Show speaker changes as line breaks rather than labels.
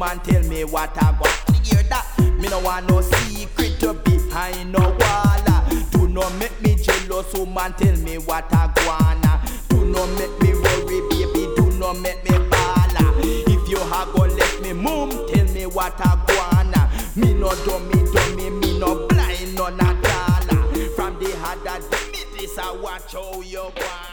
woman, tell me what I got. Hear that? Me no want no secret to behind no wall. Do not make me jealous, woman, tell me what I wanna. Do not make me worry, baby, do not make me bala. If you have gonna let me move, tell me what I wanna. Me no dummy, me no blind, no natala. From the heart that me this I watch how you want.